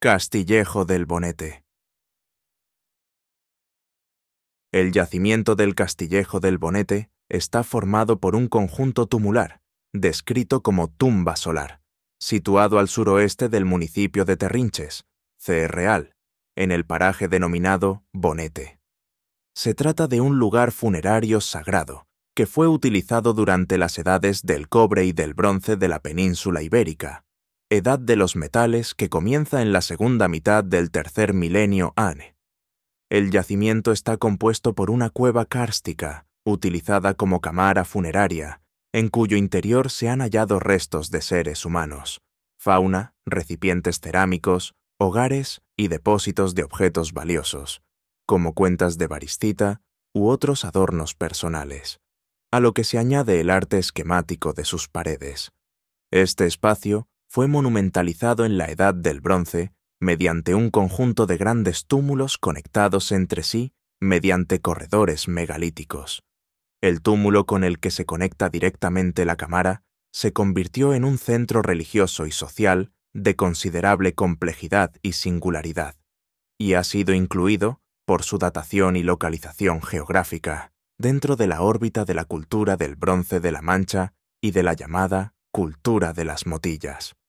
Castillejo del Bonete. El yacimiento del Castillejo del Bonete está formado por un conjunto tumular, descrito como tumba solar, situado al suroeste del municipio de Terrinches, Cereal, en el paraje denominado Bonete. Se trata de un lugar funerario sagrado, que fue utilizado durante las edades del cobre y del bronce de la península ibérica, edad de los metales que comienza en la segunda mitad del tercer milenio ANE. El yacimiento está compuesto por una cueva kárstica, utilizada como cámara funeraria, en cuyo interior se han hallado restos de seres humanos, fauna, recipientes cerámicos, hogares y depósitos de objetos valiosos, como cuentas de variscita u otros adornos personales, a lo que se añade el arte esquemático de sus paredes. Este espacio fue monumentalizado en la Edad del Bronce mediante un conjunto de grandes túmulos conectados entre sí mediante corredores megalíticos. El túmulo con el que se conecta directamente la cámara se convirtió en un centro religioso y social de considerable complejidad y singularidad, y ha sido incluido, por su datación y localización geográfica, dentro de la órbita de la cultura del bronce de la Mancha y de la llamada cultura de las motillas.